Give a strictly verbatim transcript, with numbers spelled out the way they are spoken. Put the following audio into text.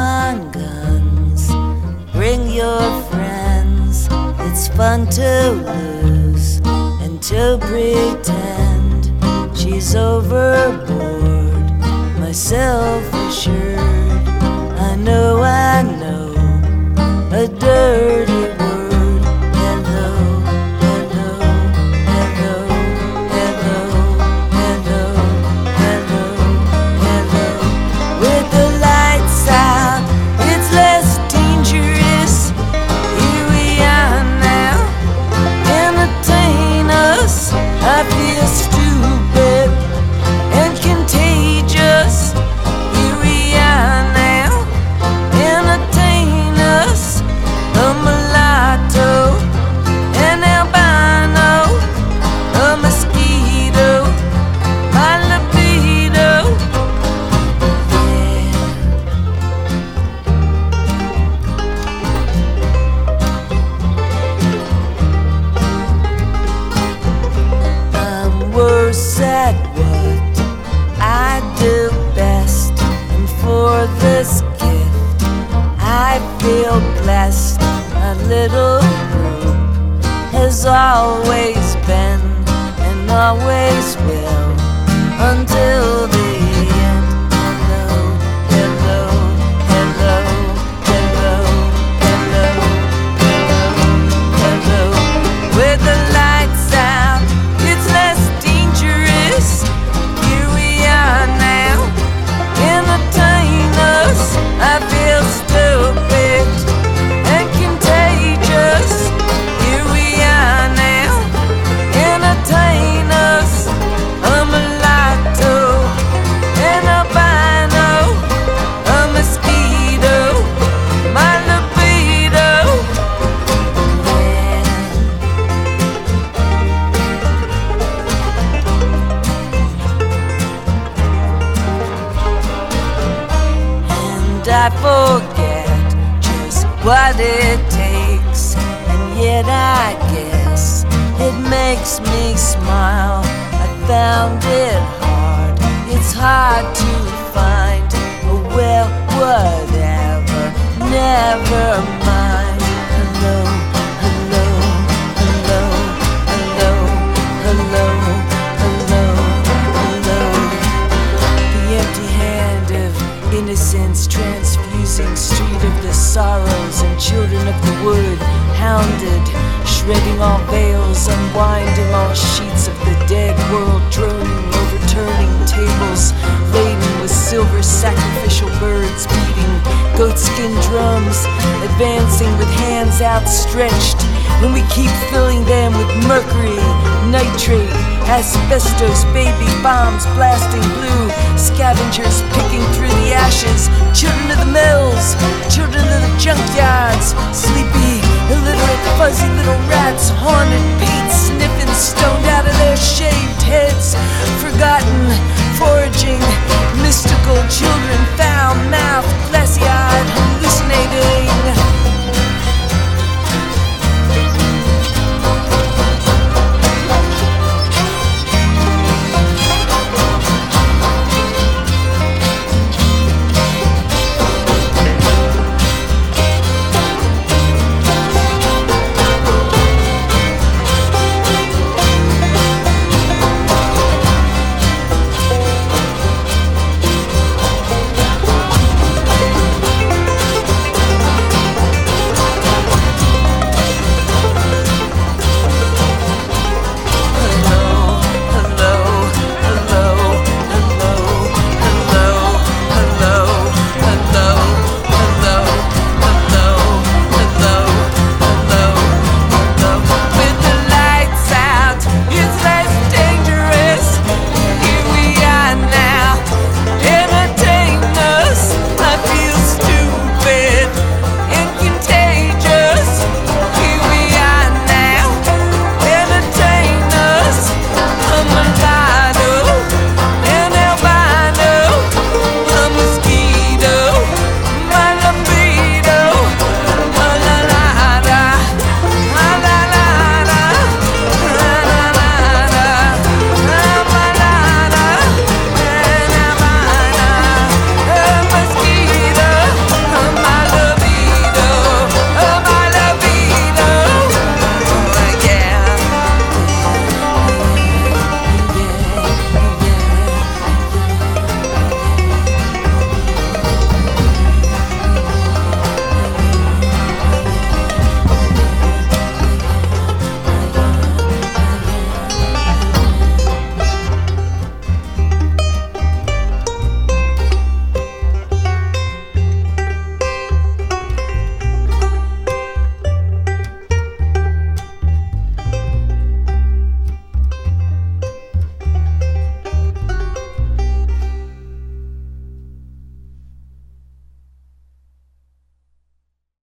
on guns. Bring your friends. It's fun to lose and to pretend she's overboard. Myself assured, I know, I know a dirty word. Hello, hello, hello, hello, hello, hello, hello. With the lights out, it's less dangerous. Here we are now, entertain us. I feel stupid and contagious. Here we are now, entertain us. A mulatto, an albino, a mosquito, my libido. Yeah. I'm worse at what I do best, and for this gift I feel blessed. A little group has always been and always will until the end. Hello, hello, hello, hello, hello, hello, hello. With the lights out, it's less dangerous. Here we are now, entertain us. I feel stupid and contagious. Here we are now, entertain us. A mulatto, an albino, a mosquito, my libido. Yeah. And I forget just what it takes, and yet I guess it makes me smile. I found it hard, it's hard to find. Oh, well, whatever, never mind. Hello, hello, hello, hello, hello, hello, hello. The empty hand of innocence transfusing street of the sorrows, and children of the wood hounded, shredding all veils, unwinding all sheets of the dead world, droning, overturning tables laden with silver sacrificial birds, beating goatskin drums, advancing with hands outstretched, and we keep filling them with mercury, nitrate, asbestos, baby bombs blasting blue, scavengers picking through the ashes, children of the mills, children of the junkyards, sleepy, illiterate, fuzzy little rats, haunted, paint sniffing, stoned out of their shaved heads, forgotten, foraging, mystical children, foul-mouthed,